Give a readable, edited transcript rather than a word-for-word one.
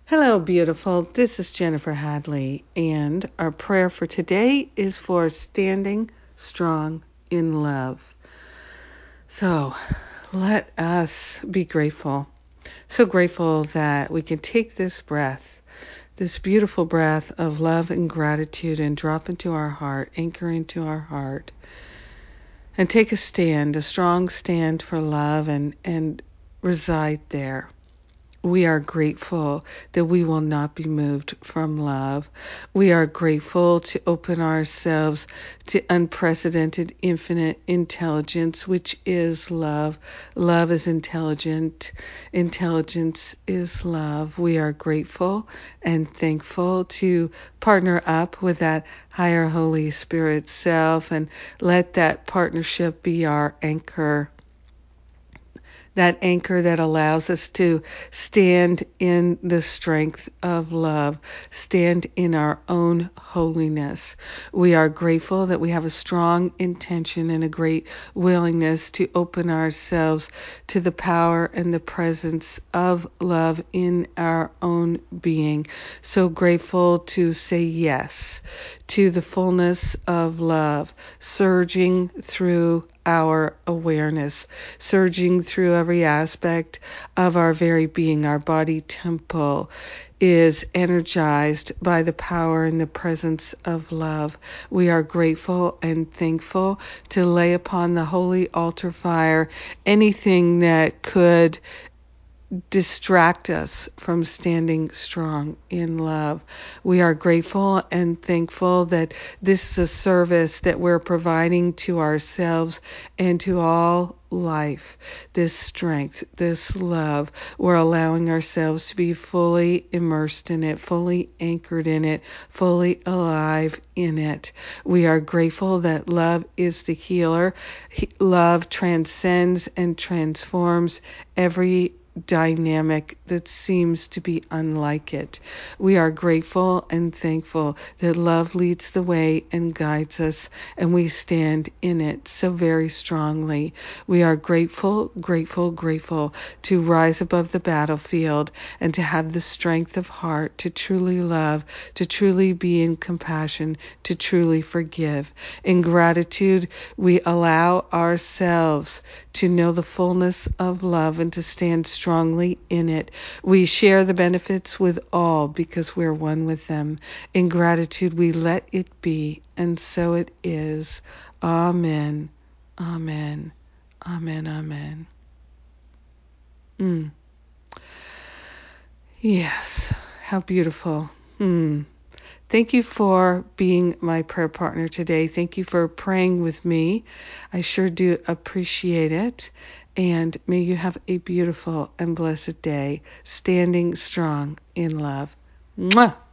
Hello, beautiful. This is Jennifer Hadley, and our prayer for today is for standing strong in love. So, let us be grateful. So grateful that we can take this breath, this beautiful breath of love and gratitude, and drop into our heart, anchor into our heart, and take a stand, a strong stand for love, and reside there. We are grateful that we will not be moved from love. We are grateful to open ourselves to unprecedented, infinite intelligence, which is love. Love is intelligent. Intelligence is love. We are grateful and thankful to partner up with that higher Holy Spirit self and let that partnership be our anchor. That anchor that allows us to stand in the strength of love, stand in our own holiness. We are grateful that we have a strong intention and a great willingness to open ourselves to the power and the presence of love in our own being. So grateful to say yes to the fullness of love, surging through our awareness, surging through every aspect of our very being. Our body temple is energized by the power and the presence of love. We are grateful and thankful to lay upon the holy altar fire anything that could distract us from standing strong in love. We are grateful and thankful that this is a service that we're providing to ourselves and to all life. This strength, this love, we're allowing ourselves to be fully immersed in it, fully anchored in it, fully alive in it. We are grateful that love is the healer. Love transcends and transforms every dynamic that seems to be unlike it. We are grateful and thankful that love leads the way and guides us, and we stand in it so very strongly. We are grateful to rise above the battlefield and to have the strength of heart to truly love, to truly be in compassion, to truly forgive. In gratitude, we allow ourselves to know the fullness of love and to stand strongly in it. We share the benefits with all because we're one with them. In gratitude, we let it be, and so it is. Amen. Amen. Amen. Amen. Yes, how beautiful. Thank you for being my prayer partner today. Thank you for praying with me. I sure do appreciate it. And may you have a beautiful and blessed day, standing strong in love. Mwah!